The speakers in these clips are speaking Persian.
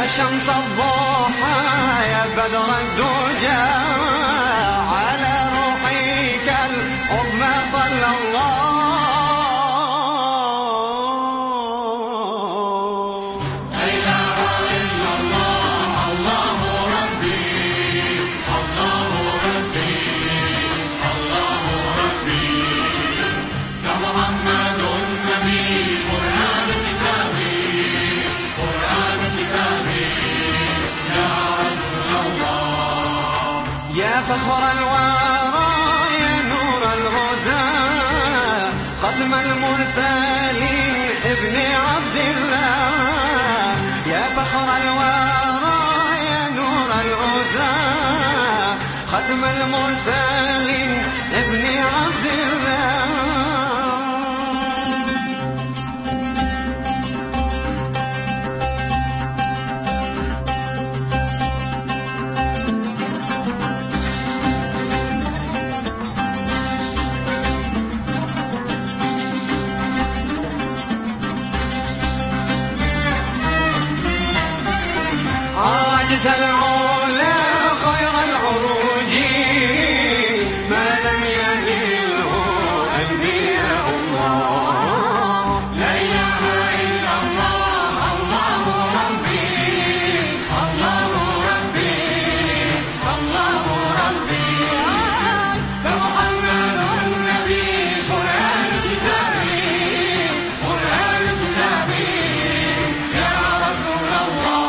شمس الضحى يا بدر الدجى على روحك العظمى صلى الله. لا إله إلا الله الله ربي الله ربي الله ربي يا محمد النبي قرآن كتابي قرآن كتابي يا رسول الله. يا فخر الورى يا نور الهدى ختم المرسلين ابن عبد الله. يا فخر الورى يا نور الهدى ختم المرسلين ابن عبد الله. عاجت العلا خير العروج ما لم ينله أنبياء الله. لا إله إلا الله الله ربي الله ربي الله ربي فمحمد النبي قرآن كتابي قرآن كتابي يا رسول الله.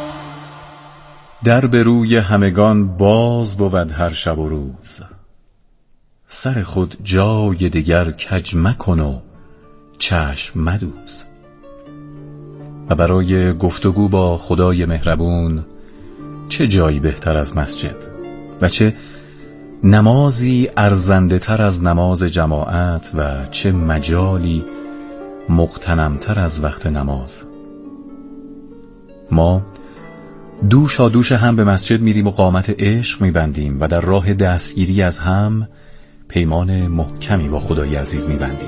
در به روی همگان باز بود هر شب و روز، سر خود جای دگر کج مکن و چشم مدوز. و برای گفتگو با خدای مهربون چه جایی بهتر از مسجد و چه نمازی ارزنده تر از نماز جماعت و چه مجالی مغتنمتر از وقت نماز. ما دوشا دوش هم به مسجد میریم و قامت عشق میبندیم و در راه دستگیری از هم پیمان محکمی با خدای عزیز میبندیم.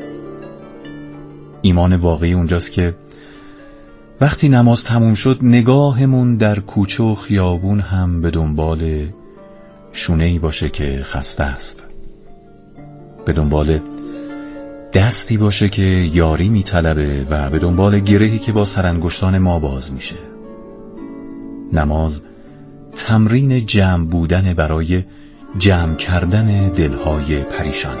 ایمان واقعی اونجاست که وقتی نماز تموم شد نگاهمون در کوچه و خیابون هم به دنبال شونه‌ای باشه که خسته است، به دنبال دستی باشه که یاری میطلبه و به دنبال گرهی که با سرانگشتان ما باز میشه. نماز تمرین جمع بودن برای جمع کردن دلهای پریشان.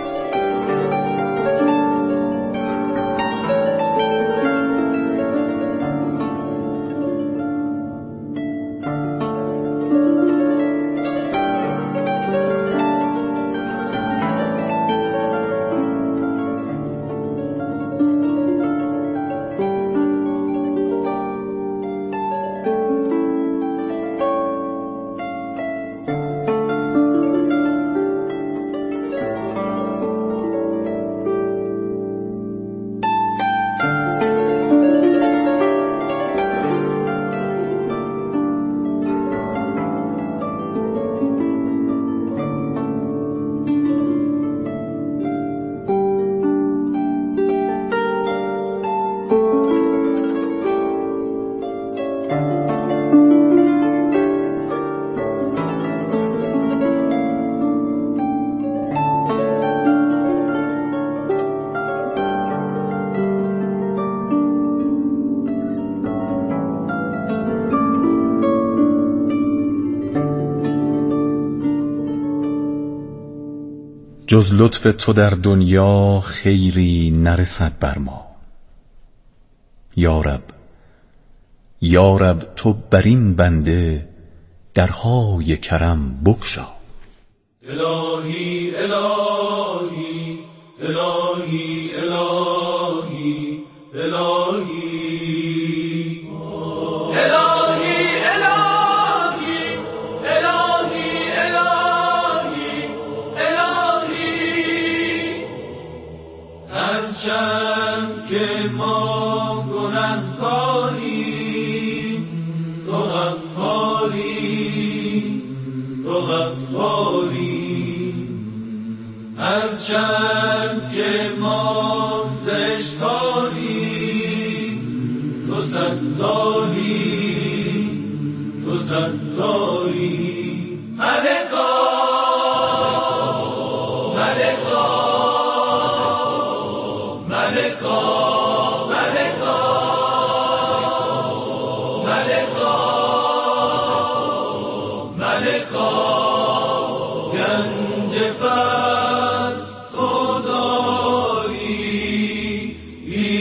جز لطف تو در دنیا خیری نرسد بر ما. یا رب تو بر این بنده درهای کرم بگشا. الهی الهی الهی الهی الهی هرچند که ما گنهکاریم تو غفاری تو غفاری. هرچند که ما زشتکاریم تو ستاری ستاری ملکا ملکا ملکا ملکا ملکا ملکا گنج فضل خداری بی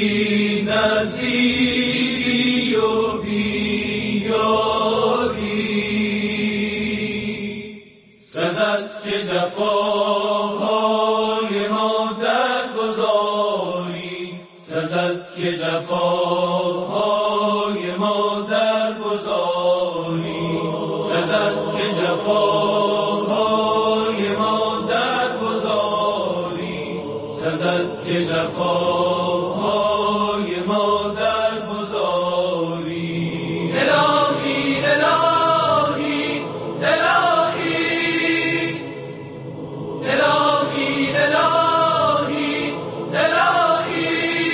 نظیری و بی یاری سزد که جفاهای ما درگذاری سزد که جفاهای ما درگذاری سزد که جفاهای ما درگذاری سزد که جفاهای ما درگذاری الهی الهی الهی الهی الهی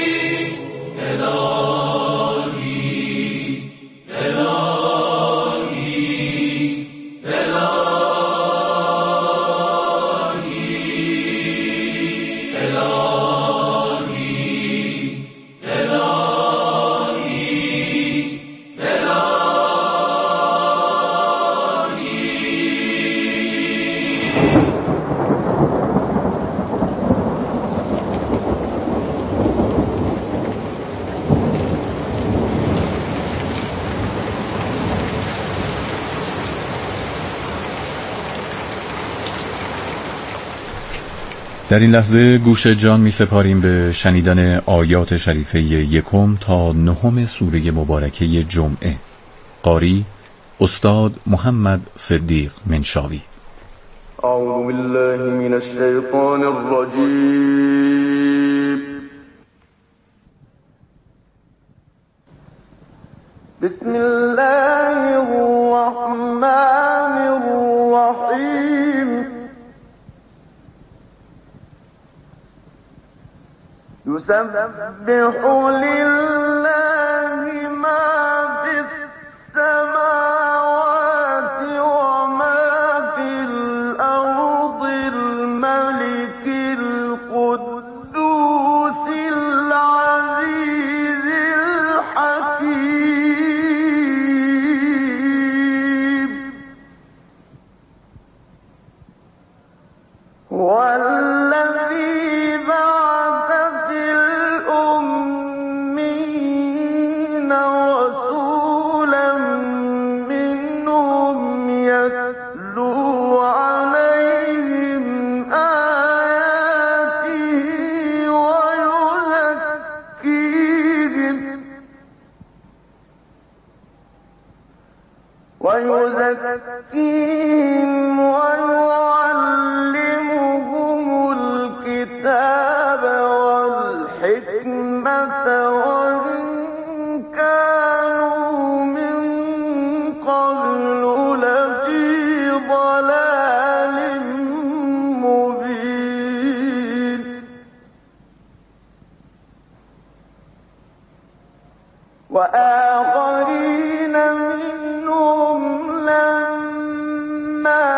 در این لحظه گوش جان می سپاریم به شنیدن آیات شریفه 1 تا 9 سوره مبارکه جمعه. قاری استاد محمد صدیق منشاوی. اعوذ بالله من الشیطان الرجیم. بسم الله الرحمن الرحیم. يسبح لله ما في السماوات وما في الأرض الملك القدوس العزيز الحكيم والذي بعث في الأمين رسولا منهم يتلو عليهم آياته ويزكيهم ويعلمهم الكتاب والحكمة وإن كانوا من قبل لفي ضلال مبين وآخرين منهم لما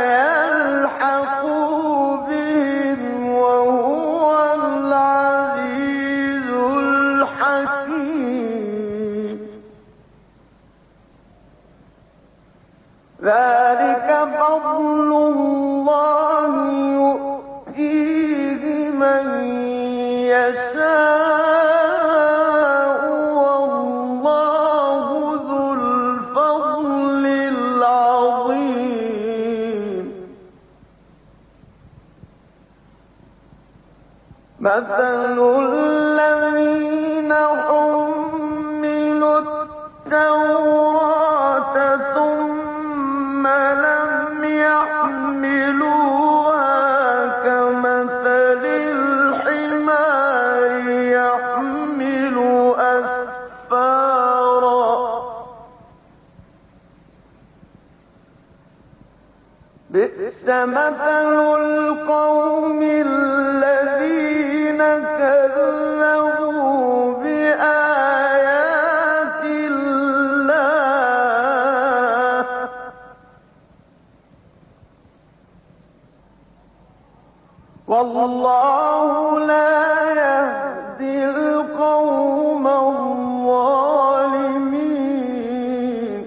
يلحقوا بهم وهو العزيز الحكيم. ذلك فضل الله يؤتيه من يشاء والله ذو الفضل العظيم. مثل الذين حملوا التوراة ثم لم يحملوها كمثل الحمار يحمل أسفارا بئس مثل القوم الذين كذبوا بآيات الله والله لا يهدي القوم الظالمين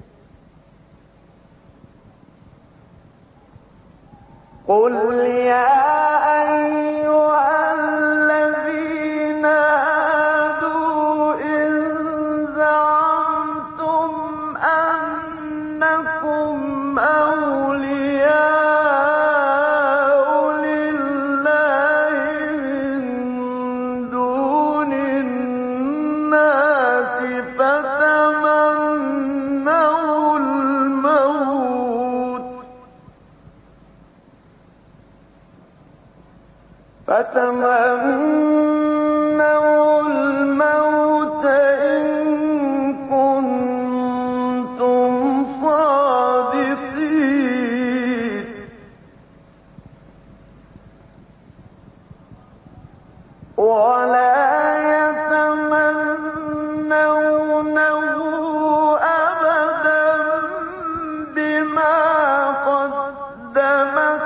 قل يا أيها الذين هادوا إن زعمتم أنكم أولياء لله من دون الناس فتمنوا الموت إن كنتم صادقين ولا يتمنونه أبدا بما قدمت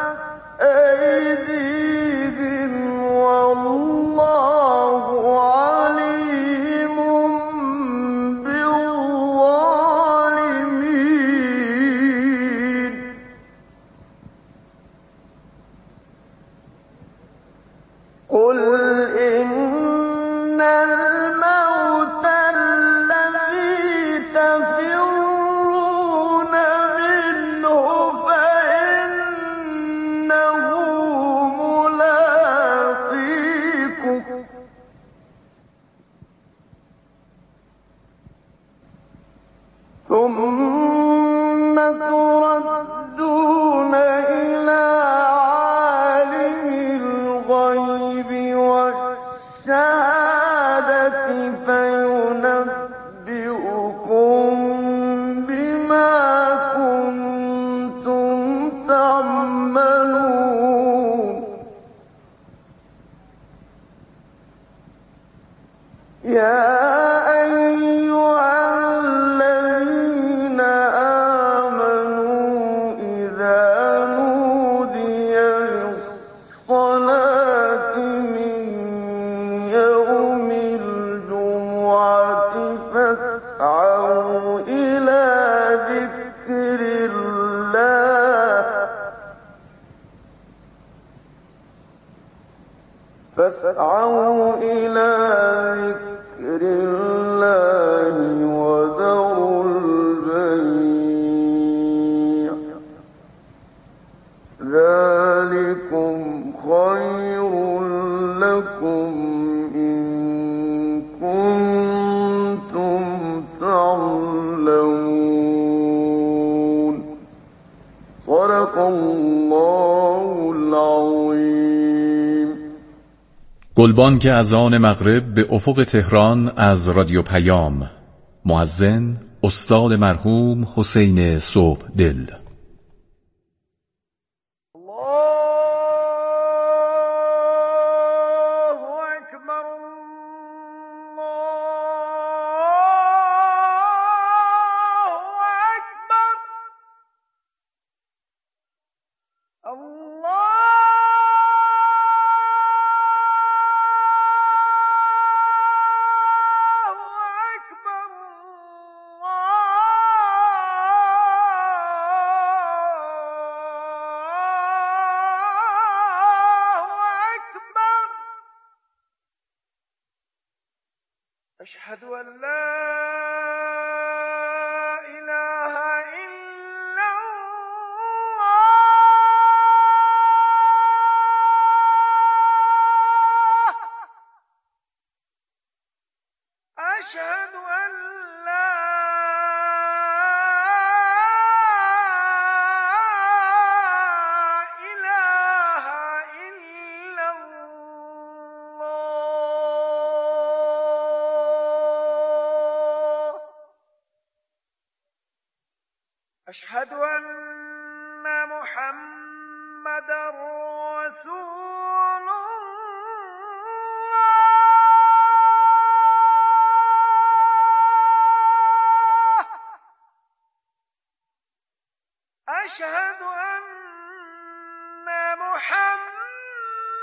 أيديهم والله عليم بالظالمين قل إن الموت الذي تفرون منه فإنه ملاقيكم ثم تردون إلى عالم الغيب والشهادة فينبئكم بما كنتم تعملون يا أيها الذين آمنوا إذا نودي للصلاة من يوم الجمعة فاسعوا إلى ذكر الله وذروا البيع ذلكم خير لكم إن كنتم تعلمون صدق الله العظيم. گلبانگ اذان مغرب به افق تهران از رادیو پیام. مؤذن استاد مرحوم حسین صبحدل. أشهد أن لا إله إلا الله أشهد أن لا إله إلا الله أشهد أن محمدًا رسول الله أشهد أن محمدًا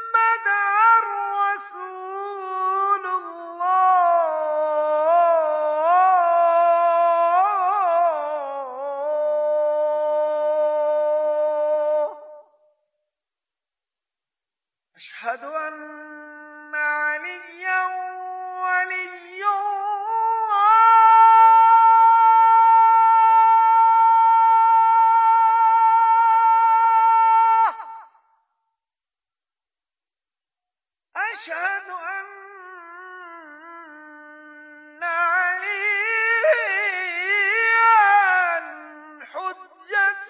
أشهد أن عليا ولي الله أشهد أن عليا حجة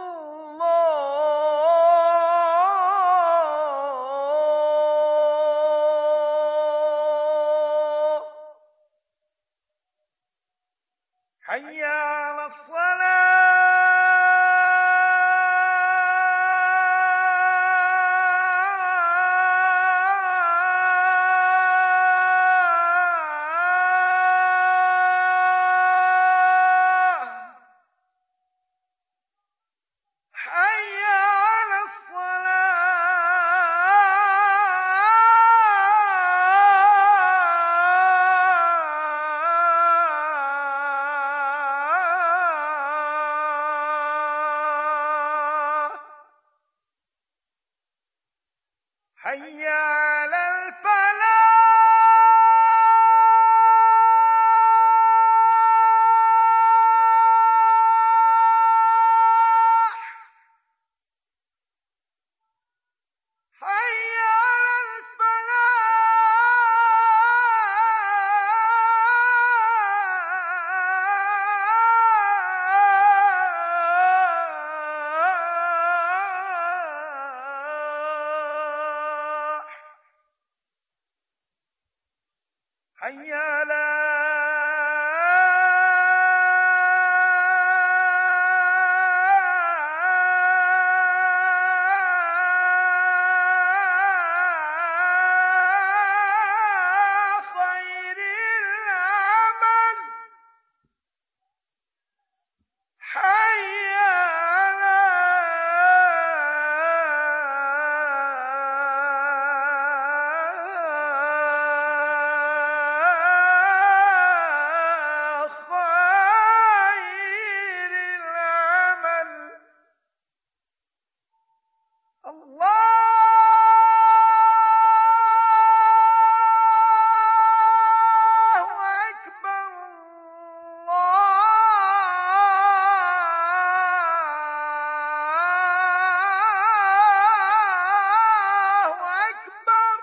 الله حي على حي على الفلاح حي على حي على خير العمل حي على خير العمل الله أكبر الله أكبر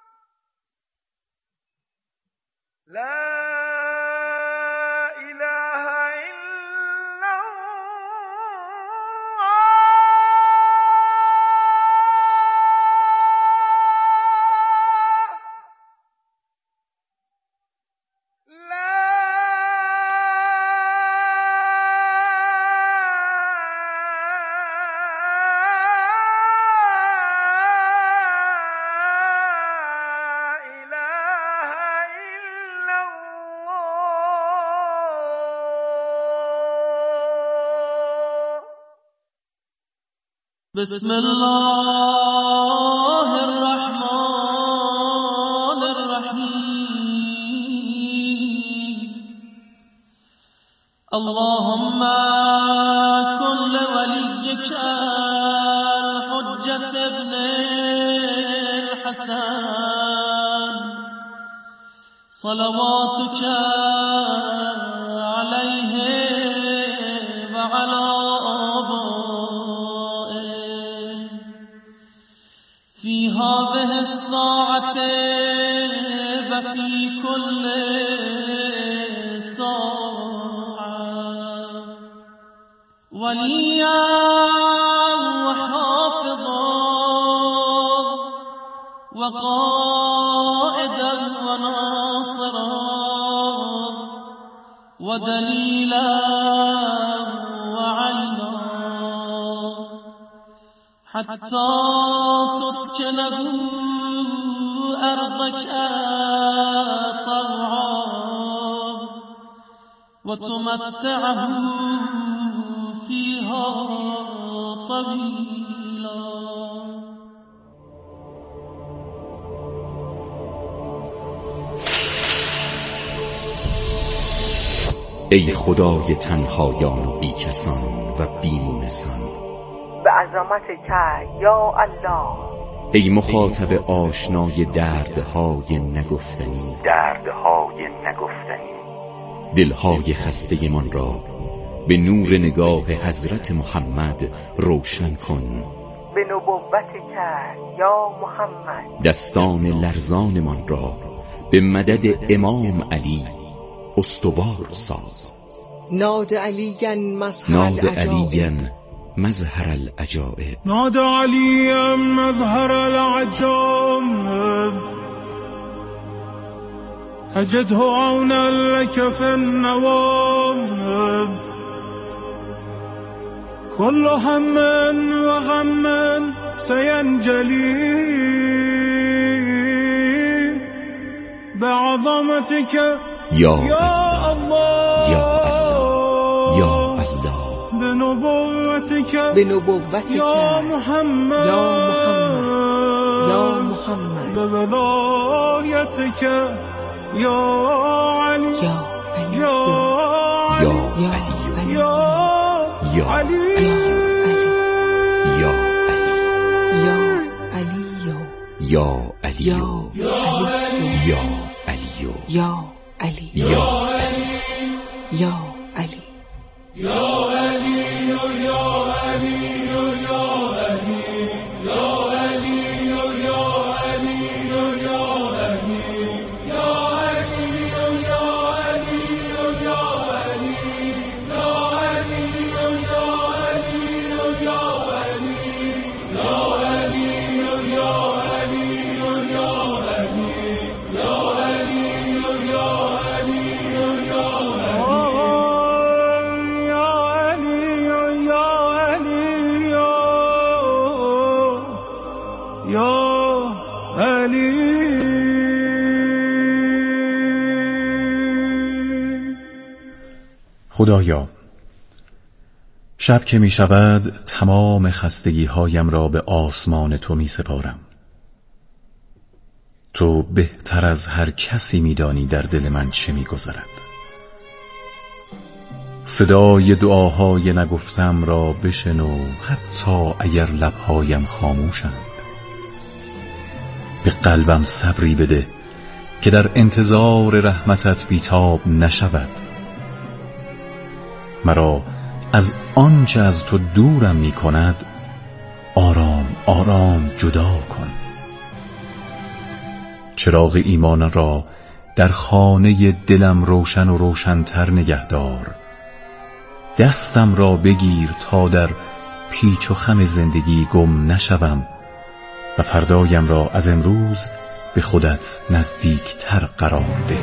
لا إله إلا الله لا إله إلا الله بسم الله الرحمن الرحيم اللهم كن لوليك الحجة ابن الحسن صلواتك عليه وعلى آبائه في هذه الساعة وفي كل ساعة وليا وحافظا وقائدا وناصرا ودليلا وعينا حتى تسكنه أرضك طوعا وتمتعه فيها طويلا. ای خدای تنهایان و بیکسان و بیمونسان، به عظمتک یا الله ای مخاطب آشنای دردهای نگفتنی، دلهای خسته من را به نور نگاه حضرت محمد روشن کن. به نبوتک یا محمد دستان لرزان من را به مدد امام علی استوار ساز. ناد علیاً مظهر العجائب نادى عليا مظهر العجائب تجده عونا لك في النوائب كل هم وغم سينجلي بعظمتك یا الله یا الله یا الله بنبوتك یا محمد یا محمد بولايتك يا علي یا علی يا یا علي علی يا یا علي یا علی یا علی یا علی یا علی یا یا علی خدایا، شب که می شود تمام خستگی هایم را به آسمان تو می سپارم. تو بهتر از هر کسی می دانی در دل من چه می گذرد. صدای دعاهای نگفتم را بشنو حتی اگر لبهایم خاموشند. به قلبم صبری بده که در انتظار رحمتت بیتاب نشود. مرا از آنچه از تو دورم می کند آرام آرام جدا کن. چراغ ایمان را در خانه دلم روشن و روشن‌تر نگهدار. دستم را بگیر تا در پیچ و خم زندگی گم نشوم و فردایم را از امروز به خودت نزدیکتر قرار ده.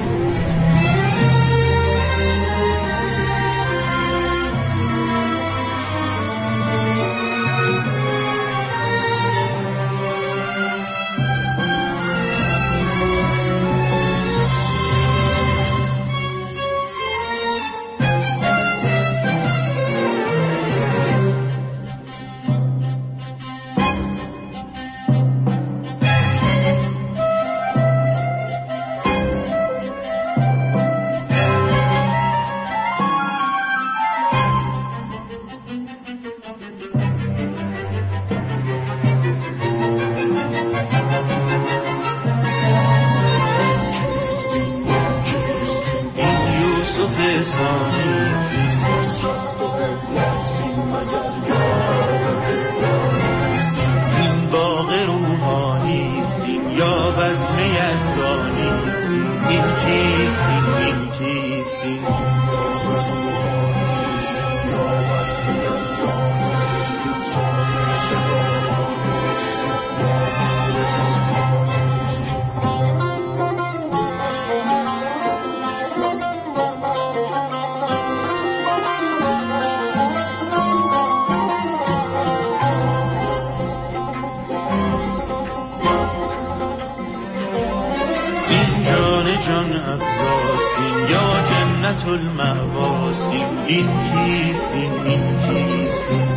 این باغ روحانیست یا بزم یزدانیست. این کیستیم این کیستیم جان افراسیم یا جنت المأواسیم. این کیستیم این کیستیم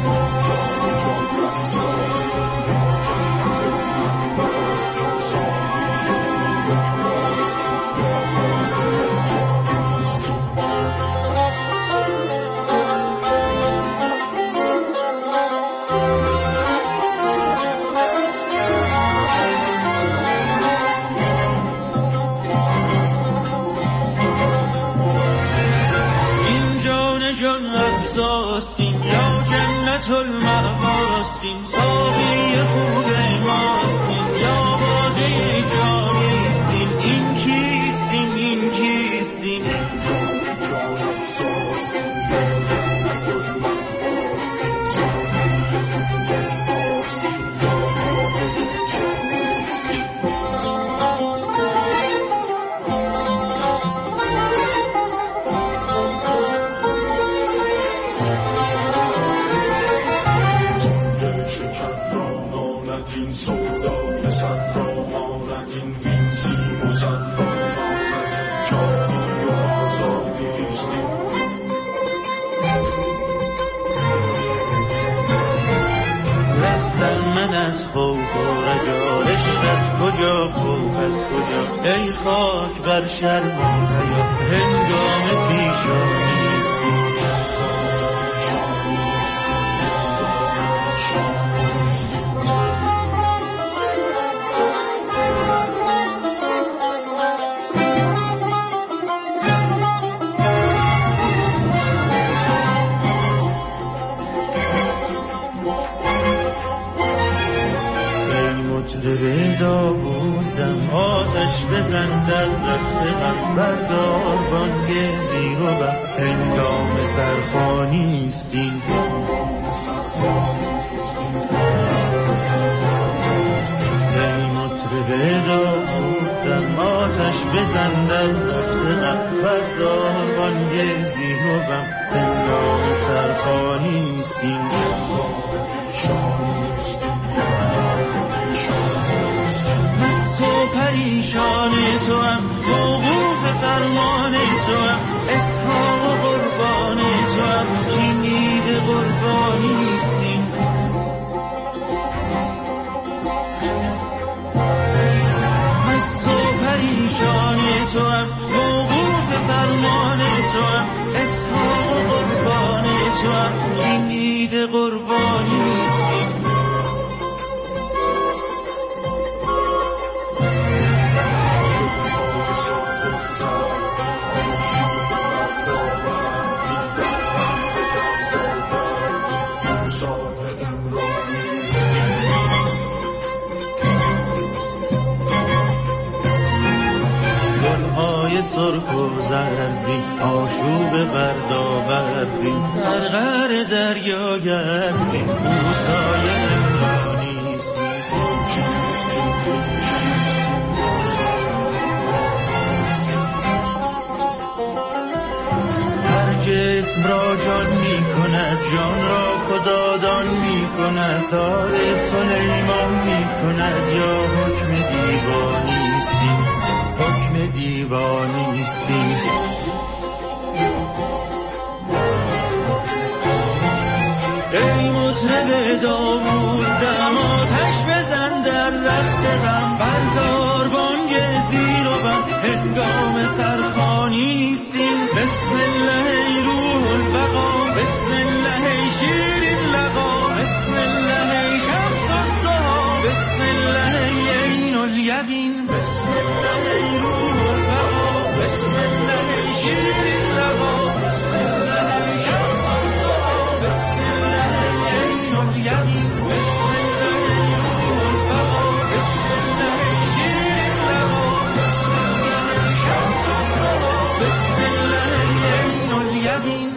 ماستین یا جنت المأواستین، ساقی خوب ماستین یا باده جانیستین. این کیستین این کیستین از خوف و رجا، عشق از کجا خوف از کجا، ای خاک بر شرم و حیا، هنگام پیشانیستی. مطرب داوودم آتش بزن در رخت غم، بردار بانگ زیر و بم، هنگام سرخوانیستین. ای مطرب داوودم آتش بزن در رخت غم، بردار بانگ زیر و بم، هنگام سرخوانیستین. پریشان تو هم، موقوف فرمان تو هم، اسحاق و قربان تو هم، کینید قربانیستیم. مست و پریشان تو هم، موقوف فرمان تو هم، اسحاق و قربان تو هم، کینید قربانیستیم. سرخ و زردی آشوب بردابردی، در غر دریا گردی، موسای عمرانیستی. هر جسم را جان می کند، جان را خدادان می کند، دار سلیمان می کند یا حکم دیوانیستی. حکم دیوانیستی. ای مطرب داوود دم آتش بزن در رخت غم، بردار بانگ زیر و بم، هنگام سرخوانیستیم. بسم الله ای روح البقا، بسم الله ای شیرین لقا، بسم الله ای شمس الضحی، بسم الله ای عین الیقین، بسم الله ای روح البقا، بسم الله ای شیرین لقا، بسم الله ای شمس الضحی، بسم الله ای عین الیقین، بسم الله ای روح البقا، بسم الله ای شیرین لقا، بسم الله ای شمس الضحی، بسم الله ای عین الیقین.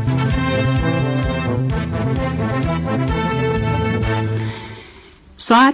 ساعت